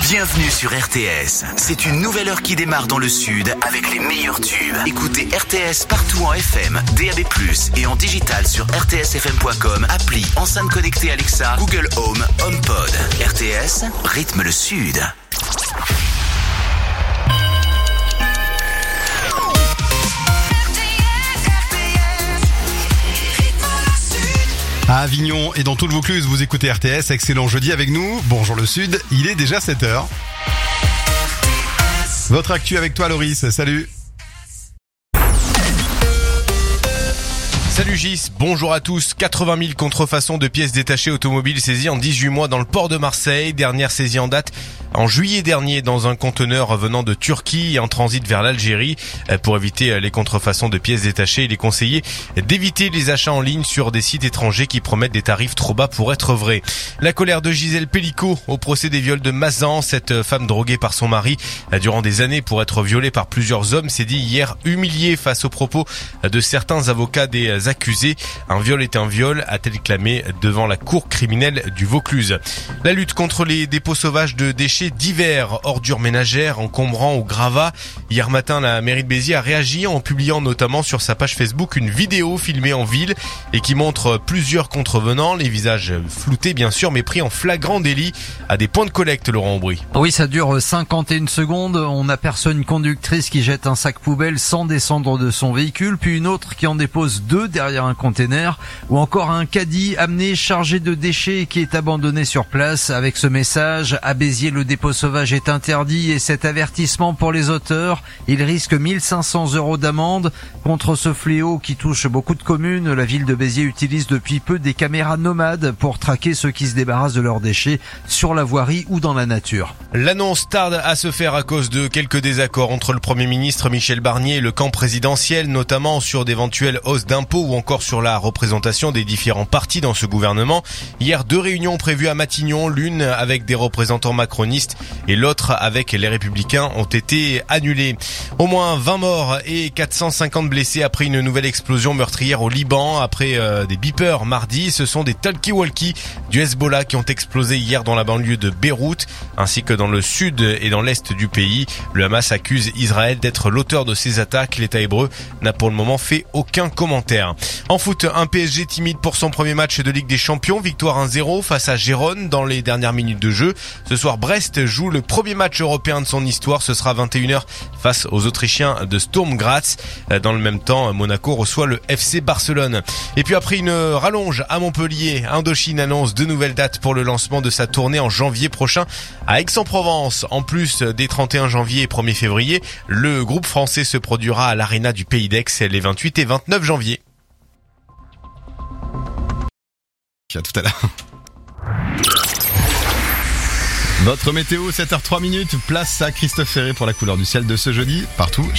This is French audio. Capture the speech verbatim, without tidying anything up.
Bienvenue sur R T S. C'est une nouvelle heure qui démarre dans le sud avec les meilleurs tubes. Écoutez R T S partout en F M, D A B plus, et en digital sur r t s f m point com, appli, enceinte connectée Alexa, Google Home, HomePod. R T S, rythme le sud. À Avignon et dans tout le Vaucluse, vous écoutez R T S, excellent jeudi avec nous. Bonjour le Sud, il est déjà sept heures. Votre actu avec toi Loris, salut. Salut Gis, bonjour à tous. quatre-vingt mille contrefaçons de pièces détachées automobiles saisies en dix-huit mois dans le port de Marseille. Dernière saisie en date en juillet dernier dans un conteneur venant de Turquie en transit vers l'Algérie. Pour éviter les contrefaçons de pièces détachées, il est conseillé d'éviter les achats en ligne sur des sites étrangers qui promettent des tarifs trop bas pour être vrais. La colère de Gisèle Pellicot au procès des viols de Mazan. Cette femme droguée par son mari durant des années pour être violée par plusieurs hommes s'est dit hier humiliée face aux propos de certains avocats des accusés. Un viol est un viol, a-t-elle clamé devant la cour criminelle du Vaucluse. La lutte contre les dépôts sauvages de déchets divers, ordures ménagères, encombrants ou gravats. Hier matin, la mairie de Béziers a réagi en publiant notamment sur sa page Facebook une vidéo filmée en ville et qui montre plusieurs contrevenants, les visages floutés bien sûr, mais pris en flagrant délit à des points de collecte, Laurent Aubry. Oui, ça dure cinquante et une secondes. On aperçoit une conductrice qui jette un sac poubelle sans descendre de son véhicule, puis une autre qui en dépose deux derrière un container, ou encore un caddie amené chargé de déchets qui est abandonné sur place avec ce message: à Béziers, le dépôt sauvage est interdit, et cet avertissement pour les auteurs, ils risquent mille cinq cents euros d'amende. Contre ce fléau qui touche beaucoup de communes, la ville de Béziers utilise depuis peu des caméras nomades pour traquer ceux qui se débarrassent de leurs déchets sur la voirie ou dans la nature. L'annonce tarde à se faire à cause de quelques désaccords entre le Premier ministre Michel Barnier et le camp présidentiel, notamment sur d'éventuelles hausses d'impôts ou encore sur la représentation des différents partis dans ce gouvernement. Hier, deux réunions prévues à Matignon, l'une avec des représentants macronistes et l'autre avec les Républicains, ont été annulées. Au moins vingt morts et quatre cent cinquante blessés après une nouvelle explosion meurtrière au Liban. Après euh, des beepers mardi, ce sont des talkie-walkie du Hezbollah qui ont explosé hier dans la banlieue de Beyrouth, ainsi que dans le sud et dans l'est du pays. Le Hamas accuse Israël d'être l'auteur de ces attaques. L'État hébreu n'a pour le moment fait aucun commentaire. En foot, un P S G timide pour son premier match de Ligue des Champions. Victoire un zéro face à Gérone dans les dernières minutes de jeu. Ce soir, Brest joue le premier match européen de son histoire. Ce sera vingt et une heures face aux Autrichiens de Sturm Graz. Dans le même temps, Monaco reçoit le F C Barcelone. Et puis après une rallonge à Montpellier, Indochine annonce de nouvelles dates pour le lancement de sa tournée en janvier prochain à Aix-en-Provence. En plus des trente et un janvier et premier février, le groupe français se produira à l'Arena du Pays d'Aix les vingt-huit et vingt-neuf janvier. À tout à l'heure. Votre météo, sept heures trois minutes, place à Christophe Ferré pour la couleur du ciel de ce jeudi, partout.